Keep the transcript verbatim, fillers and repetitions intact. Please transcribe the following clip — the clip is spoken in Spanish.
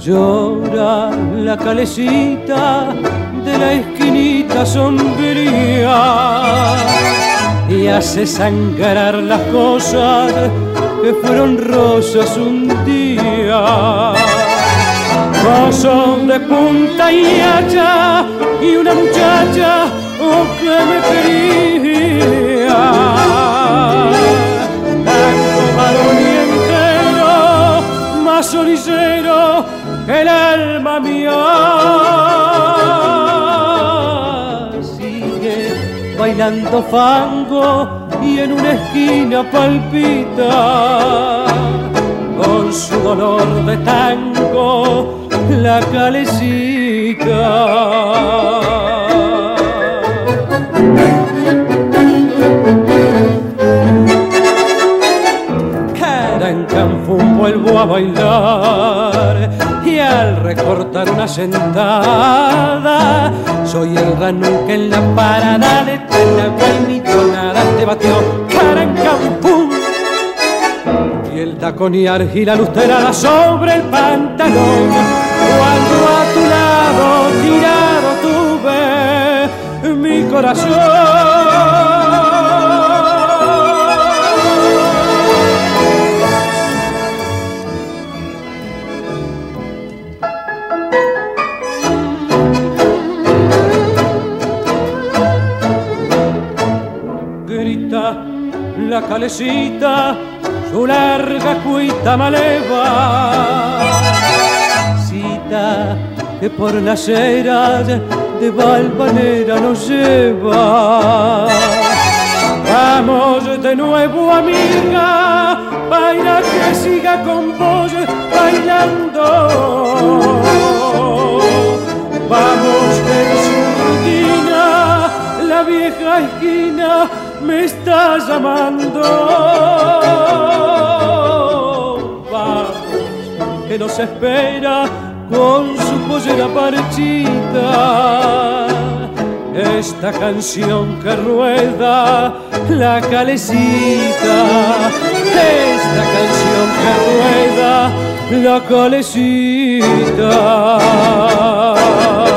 Llora la calecita de la esquinita sombría y hace sangrar las cosas que fueron rosas un día. Cosas de punta y hacha y una muchacha oh, que me quería. Tanto varón y entero, más solicero que el alma mía. Sigue bailando fango y en una esquina palpita con su dolor de tango la calecita. En Cancún vuelvo a bailar y al recortar una sentada soy el ranú que en la parada de Tenaguainito nada te batió. Cara en Cancún y el tacón y argila lustrada sobre el pantalón. Cuando a tu lado tirado tuve mi corazón. La calecita, su larga cuita maleva, cita que por las eras de Valvanera nos lleva. Vamos de nuevo, amiga, para que siga con vos bailando. Vamos que en su rutina la vieja esquina me está llamando. Vamos, que nos espera con su pollera parchita. Esta canción que rueda la calecita. Esta canción que rueda la calecita.